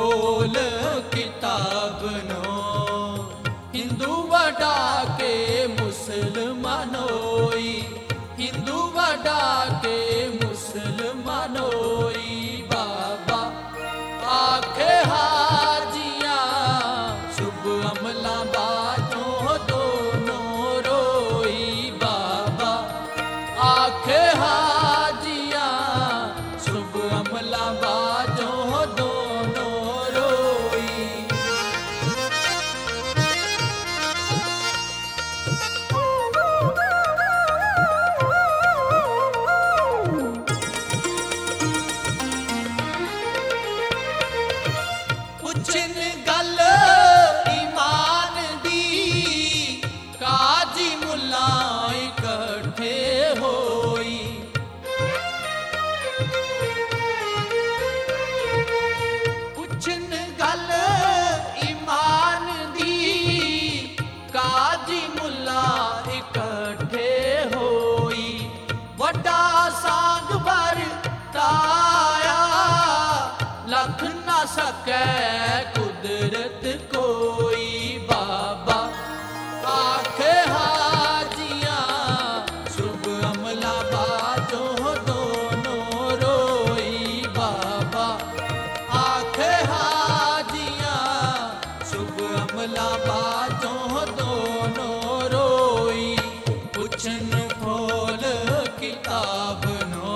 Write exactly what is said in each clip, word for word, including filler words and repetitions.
खोल किताब नो, हिंदू वडा के मुसलमानोई, हिंदू वडा के मुसलमानोई। बाबा आखे हाजियां शुभ अमला बाजों दोनों रोई। बाबा आखे हाजियां शुभ अमला बाजों दोनों रोई। पुछन गल ईमान दी, काजी मुल्ला इकट्ठे होई। पुछन गल ईमान दी, काजी मुल्ला इकट्ठे होई। वड्डा सांग भर ताया, लख ना सकै कुदरत कोई। बाबा आखे हाजियां शुभ अमला बाजों दोनों रोई। बाबा आखे हाजियां शुभ अमला बाजों दोनों रोई। पुछन खोल किताब नो,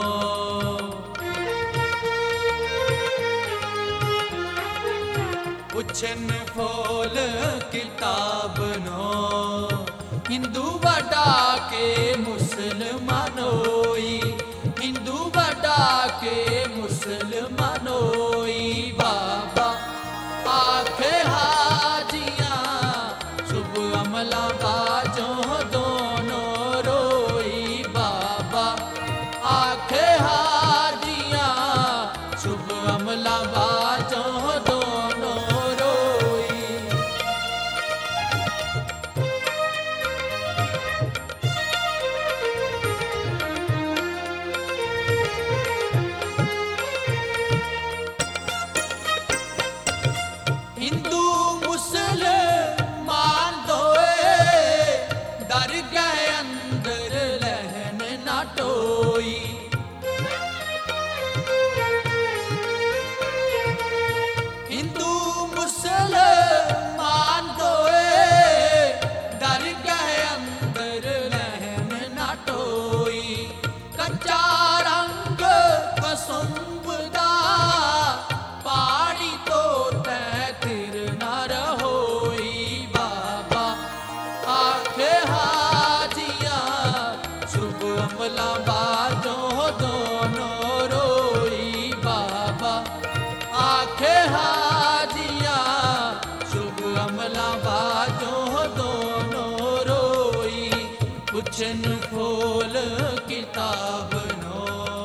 पुछन खोल किताब नो, हिंदू वडा के मुसलमानोई, हिंदू वडा के मुसलमानोई। बाबा आखे हाजियां शुभ अमला बाजों दोनों रोई। बाबा आखे हाजियां शुभ अमला बाजों दोनों रोई। हिंदू मुसलमान दोए, डर गए अंदर लहन ना टोई। हिंदू मुसलमान दोए, डर गए अंदर लहन ना टोई। कच्चा रंग कसुंबदा, पानी तो तैतिर न रहोई। बाबा आखे हाजियां शुभ अमला बाजों दोनों रोई। बाबा आखे हाजियां शुभ अमला बाजों दोनों रोई। पुछन खोल किताब नो,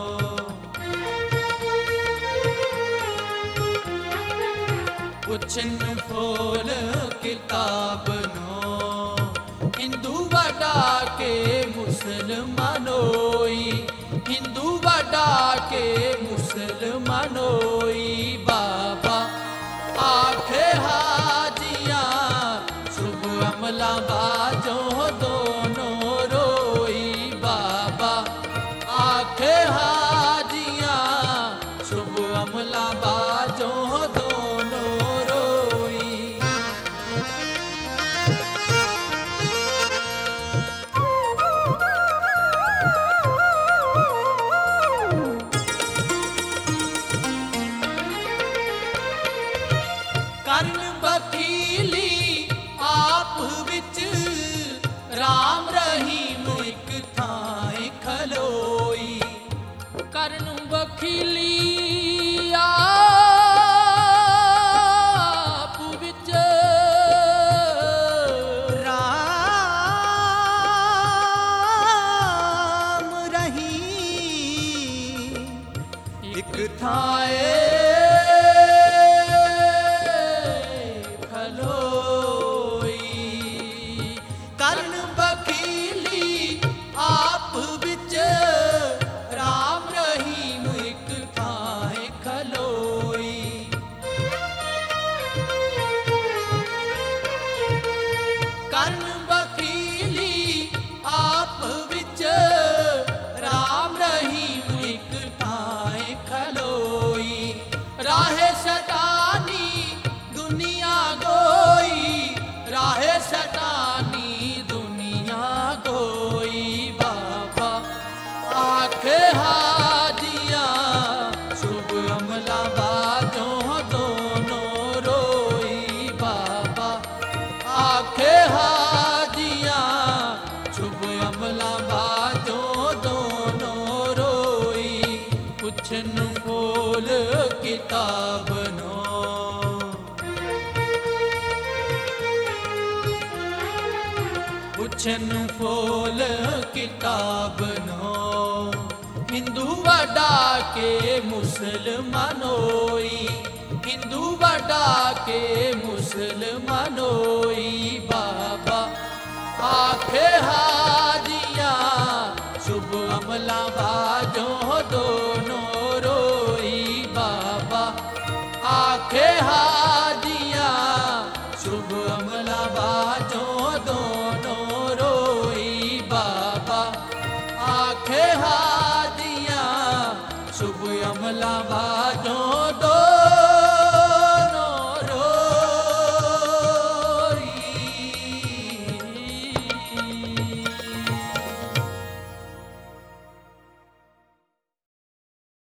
पुछन खोल किताब नो, हिंदू वडा के मुसलमानोई, हिंदू वडा के मुसलमानोई। बाबा आखे हाजियां शुभ अमला बाजों दोनों रोई। बाबा आखे हाजियां शुभ अमला बाजों दोनों रोई। कर्ण पुछन फोल किताब नो हिंदू वडा के मुसलमानोई हिंदू वडा के मुसलमानोई बाबा आखे हाजिया शुभ अमला बाजो दोनों रोई बाबा आखे हाजिया शुभ अमला बाजो दोनों रोई बाबा आखे हाजिया शुभ अमला बा